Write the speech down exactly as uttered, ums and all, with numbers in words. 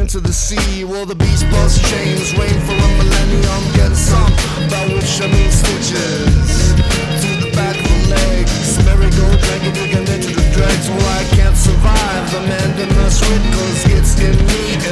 into the sea. Will the beast bust chains, reign for a millennium? Get some, by which I mean stitches to the back of the legs. Merry-go, dragging, digging into the dregs. Well, I can't survive the man that must rid, cause it's in me.